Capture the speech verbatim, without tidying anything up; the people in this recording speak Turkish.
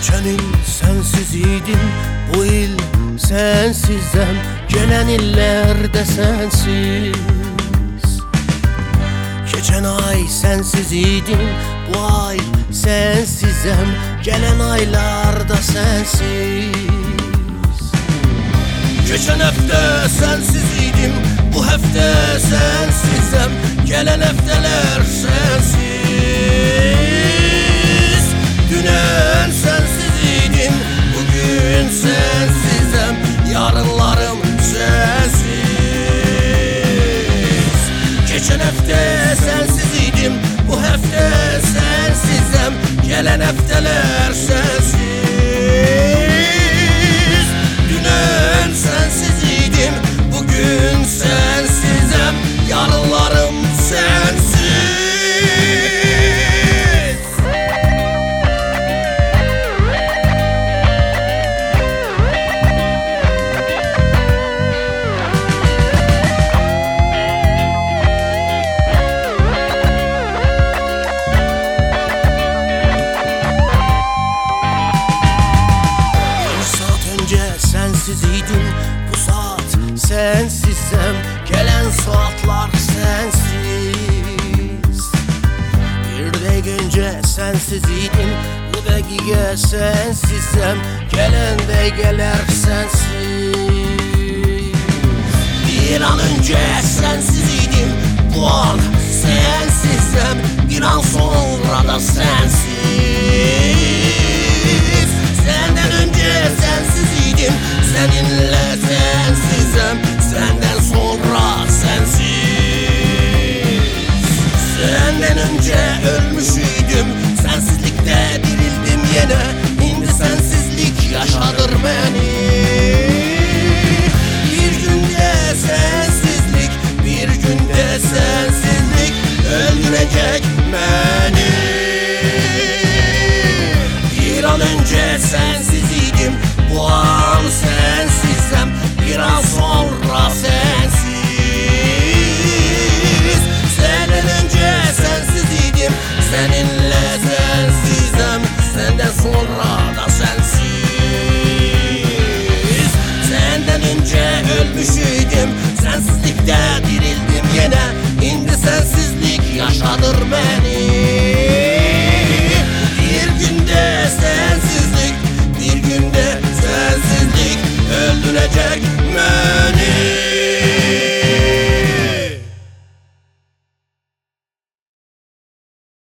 Geçen il sensiz idim, bu il sensizem, gelen illerde sensiz. Geçen ay sensiz idim, bu ay sensizem, gelen aylarda sensiz. Geçen hafta sensiz idim, bu hafta sensizem, gelen haftalar sensiz. Dünen sensiz idim, bugün sensizem, yarınlarım sensiz. Geçen hafta sensiz idim, bu hafta sensizem, gelen haftalar sensiz. Dünen sensiz idim, bugün sensizem, yarınlarım sensiz. Sensiz idim, bu saat sensizem, gelen saatler sensiz. Bir dakika önce sensiz idim, bu dakika sensizem, gelen dakikalar sensiz. Bir an önce sensiz idim, bu an sensizem, bir an sonra da sensiz. Senden önce sensiz idim, seninle sensizem, senden sonra sensiz. Senden önce ölmüşüydüm, sensizlikte dirildim yine, şimdi sensizlik yaşadır beni. Bir günde sensizlik, bir günde sensizlik öldürecek beni. Bir an önce sensiz idim, bu an sensizem, bir an sonra sensiz. Senden önce sensiz idim, seninle sensizem, senden sonra da sensiz. Senden önce ölmüşüydüm, sensizlikte dirildim yine, şimdi sensizlik yaşadır beni. Bir günde sensizlik, bir günde sensizlik öldürecek mi?